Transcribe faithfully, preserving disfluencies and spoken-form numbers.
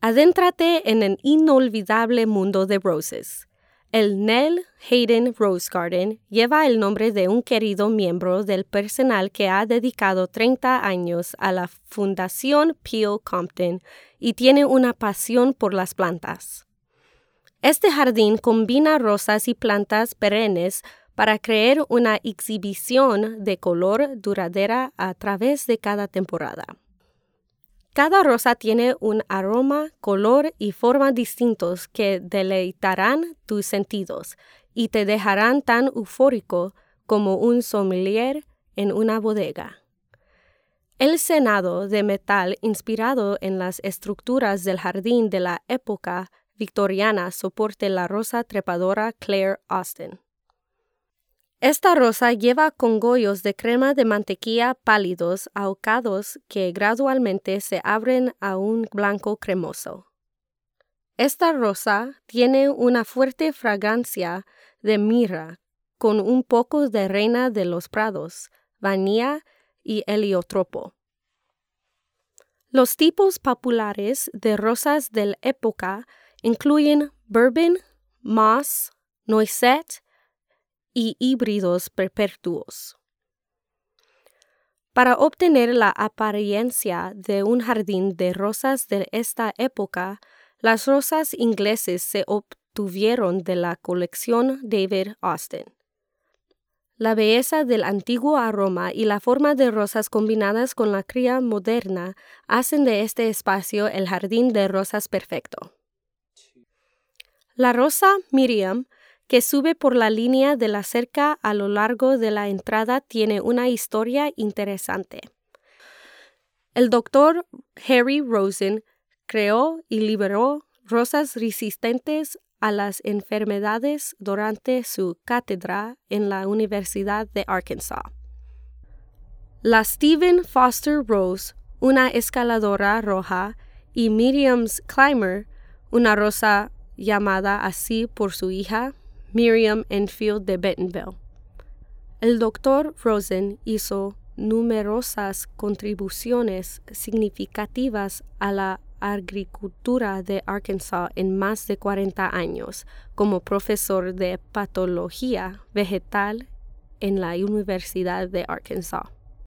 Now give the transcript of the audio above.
Adéntrate en el inolvidable mundo de roses. El Nell Hayden Rose Garden lleva el nombre de un querido miembro del personal que ha dedicado treinta años a la Fundación Peel Compton y tiene una pasión por las plantas. Este jardín combina rosas y plantas perennes para crear una exhibición de color duradera a través de cada temporada. Cada rosa tiene un aroma, color y forma distintos que deleitarán tus sentidos y te dejarán tan eufórico como un sommelier en una bodega. El Senado de metal inspirado en las estructuras del jardín de la época victoriana soporta la rosa trepadora Claire Austin. Esta rosa lleva cogollos de crema de mantequilla pálidos ahuecados que gradualmente se abren a un blanco cremoso. Esta rosa tiene una fuerte fragancia de mirra con un poco de reina de los prados, vainilla y heliotropo. Los tipos populares de rosas de la época incluyen bourbon, moss, noisette y híbridos perpetuos. Para obtener la apariencia de un jardín de rosas de esta época, las rosas inglesas se obtuvieron de la colección David Austin. La belleza del antiguo aroma y la forma de rosas combinadas con la cría moderna hacen de este espacio el jardín de rosas perfecto. La rosa Miriam, que sube por la línea de la cerca a lo largo de la entrada, tiene una historia interesante. El doctor Harry Rosen creó y liberó rosas resistentes a las enfermedades durante su cátedra en la Universidad de Arkansas. La Stephen Foster Rose, una escaladora roja, y Miriam's Climber, una rosa llamada así por su hija, Miriam Enfield de Bentonville. El doctor Rosen hizo numerosas contribuciones significativas a la agricultura de Arkansas en más de cuarenta años como profesor de patología vegetal en la Universidad de Arkansas.